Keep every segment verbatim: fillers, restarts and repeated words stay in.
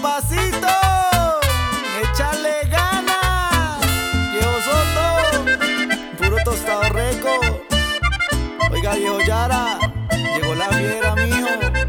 papacito, échale ganas, viejo Soto, puro tostado reco. Oiga, viejo Yara, llegó la fiera, mijo.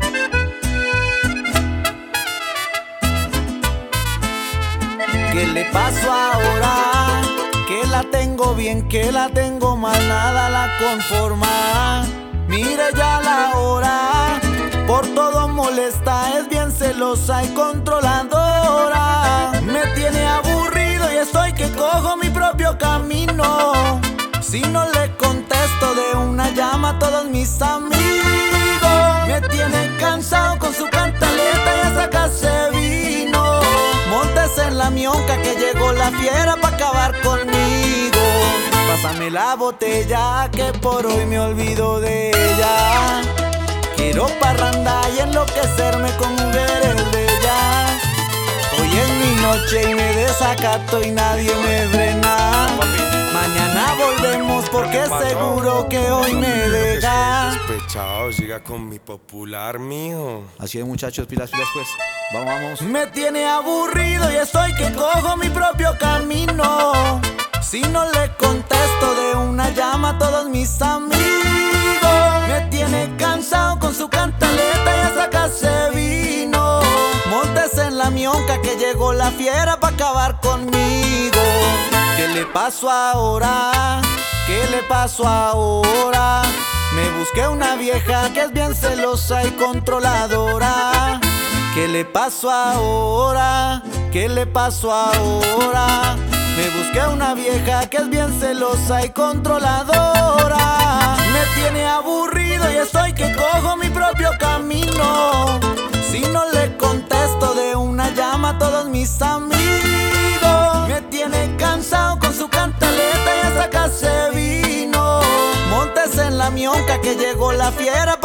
¿Qué le pasó ahora? Que la tengo bien, que la tengo mal, nada la conforma. Mire ya la hora, por todo molesta, es bien celosa y controladora. Me tiene aburrido y estoy que cojo mi propio camino. Si no le contesto de una llama a todos mis amigos. Me tiene cansado con su cantaleta y hasta acá se vino. Montes en la mionca que llegó la fiera pa' acabar conmigo. Pásame la botella que por hoy me olvido de ella. Quiero parranda y enloquecerme con mujeres bellas. Hoy es mi noche y me desacato y nadie me frena. Mañana volvemos porque seguro que hoy me deja. Despechado, siga con mi popular, mijo. Así es, muchachos, pilas, pilas pues. Vamos, vamos. Me tiene aburrido y estoy que cojo mi propio camino. Si no le contesto de una llama a todos mis amigos. Me tiene cansado con su cantaleta y hasta acá se vino. Montes en la mionca que llegó la fiera pa' acabar conmigo. ¿Qué le pasó ahora? ¿Qué le pasó ahora? Me busqué una vieja que es bien celosa y controladora. ¿Qué le pasó ahora? ¿Qué le pasó ahora? Me busqué una vieja que es bien celosa y controladora. Me tiene aburrido y estoy que cojo mi propio camino. Si no le contesto de una llama a todos mis amigos. Me tiene cansado con su cantaleta y hasta acá se vino. Montes en la mionca que llegó la fiera